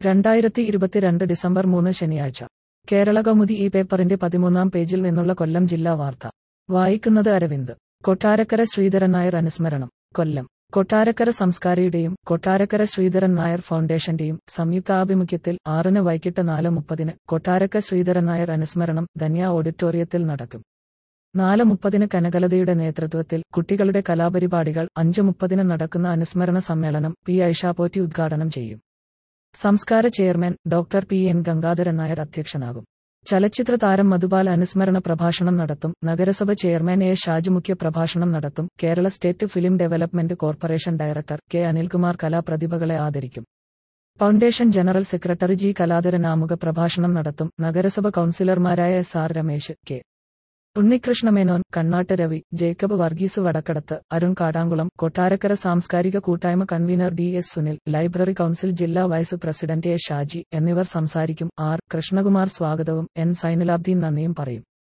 2022 December 3 ശനിയാഴ്ച. കേരളകൗമുദി ഈ പേപ്പറിന്റെ 13-ാം പേജിൽ നിന്നുള്ള കൊല്ലം ജില്ലാ വാർത്ത. വായിക്കുന്നത് അരവിന്ദ്. കൊട്ടാരക്കര ശ്രീധരൻ നായർ അനുസ്മരണം. കൊല്ലം. കൊട്ടാരക്കര സംസ്കാരിയുടെയും കൊട്ടാരക്കര ശ്രീധരൻ നായർ ഫൗണ്ടേഷന്റെയും സംയുക്താഭിമുഖ്യത്തിൽ 6-ന് വൈകിട്ട് 4:30-ന് കൊട്ടാരക്കര ശ്രീധരൻ നായർ അനുസ്മരണം ധന്യ ഓഡിറ്റോറിയത്തിൽ നടക്കും. 4:30-ന് കനകലതയുടെ നേതൃത്വത്തിൽ കുട്ടികളുടെ കലാപരിപാടികൾ, 5:30-ന് നടക്കുന്ന അനുസ്മരണ സമ്മേളനം പി ഐഷാപോറ്റി ഉദ്ഘാടനം ചെയ്യും. Samskara chairman doctor P N Gangadharan Nair അധ്യക്ഷനാകും. ചലച്ചിത്ര താരം മധുപാൽ അനുസ്മരണ പ്രഭാഷണം നടത്തും. നഗരസഭ ചെയർമാൻ എ ഷാജി മുഖ്യ പ്രഭാഷണം നടത്തും. Kerala state film development corporation director K Anilkumar കലാപ്രതിഭകളെ ആദരിക്കും. Foundation general secretary G Kaladharan ആമുഖ പ്രഭാഷണം നടത്തും. നഗരസഭ കൌൺസിലർമാരായ S R Ramesh, K Unnikrishna Menon, Kannattu Ravi, Jacob Varghese Vadakkadathu, Arun Kadankulam, Kottarakkara സാംസ്കാരിക കൂട്ടായ്മ convener D S Sunil, library council ജില്ലാ വൈസ് പ്രസിഡന്റ് എ ഷാജി എന്നിവർ സംസാരിക്കും. ആർ കൃഷ്ണകുമാർ സ്വാഗതവും എൻ സൈനുലാബ്ദീൻ നന്ദിയും പറയും.